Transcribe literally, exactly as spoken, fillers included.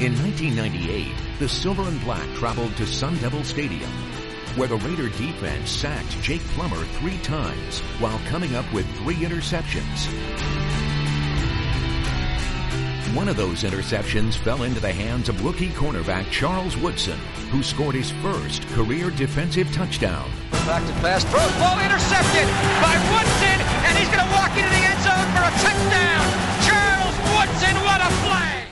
In nineteen ninety-eight, the Silver and Black traveled to Sun Devil Stadium, where the Raider defense sacked Jake Plummer three times while coming up with three interceptions. One of those interceptions fell into the hands of rookie cornerback Charles Woodson, who scored his first career defensive touchdown. Back to pass, throws, ball intercepted by Woodson, and he's going to walk into the end zone for a touchdown. Charles Woodson, what a play!